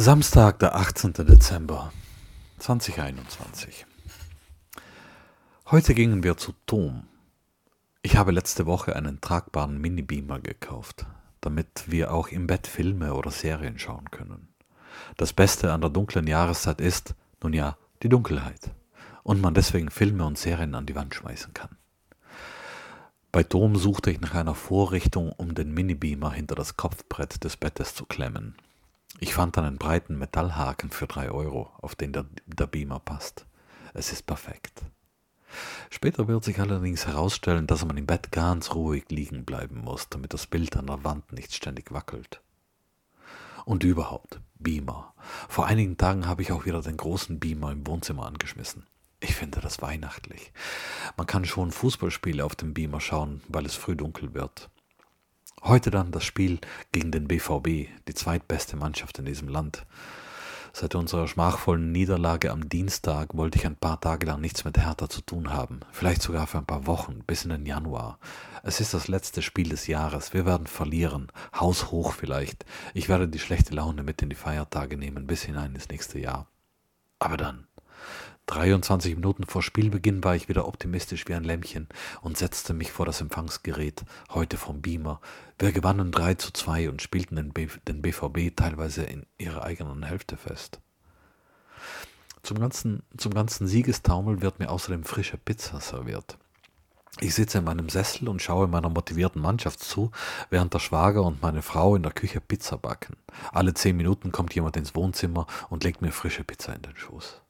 Samstag, der 18. Dezember 2021. Heute gingen wir zu Dom. Ich habe letzte Woche einen tragbaren Mini-Beamer gekauft, damit wir auch im Bett Filme oder Serien schauen können. Das Beste an der dunklen Jahreszeit ist, nun ja, die Dunkelheit. Und man deswegen Filme und Serien an die Wand schmeißen kann. Bei Dom suchte ich nach einer Vorrichtung, um den Mini-Beamer hinter das Kopfbrett des Bettes zu klemmen. Ich fand einen breiten Metallhaken für 3 Euro, auf den der Beamer passt. Es ist perfekt. Später wird sich allerdings herausstellen, dass man im Bett ganz ruhig liegen bleiben muss, damit das Bild an der Wand nicht ständig wackelt. Und überhaupt, Beamer. Vor einigen Tagen habe ich auch wieder den großen Beamer im Wohnzimmer angeschmissen. Ich finde das weihnachtlich. Man kann schon Fußballspiele auf dem Beamer schauen, weil es früh dunkel wird. Heute dann das Spiel gegen den BVB, die zweitbeste Mannschaft in diesem Land. Seit unserer schmachvollen Niederlage am Dienstag wollte ich ein paar Tage lang nichts mit Hertha zu tun haben. Vielleicht sogar für ein paar Wochen, bis in den Januar. Es ist das letzte Spiel des Jahres. Wir werden verlieren. Haushoch vielleicht. Ich werde die schlechte Laune mit in die Feiertage nehmen, bis hinein ins nächste Jahr. Aber dann. 23 Minuten vor Spielbeginn war ich wieder optimistisch wie ein Lämmchen und setzte mich vor das Empfangsgerät, heute vom Beamer. Wir gewannen 3:2 und spielten den BVB teilweise in ihrer eigenen Hälfte fest. Zum ganzen Siegestaumel wird mir außerdem frische Pizza serviert. Ich sitze in meinem Sessel und schaue meiner motivierten Mannschaft zu, während der Schwager und meine Frau in der Küche Pizza backen. Alle 10 Minuten kommt jemand ins Wohnzimmer und legt mir frische Pizza in den Schoß.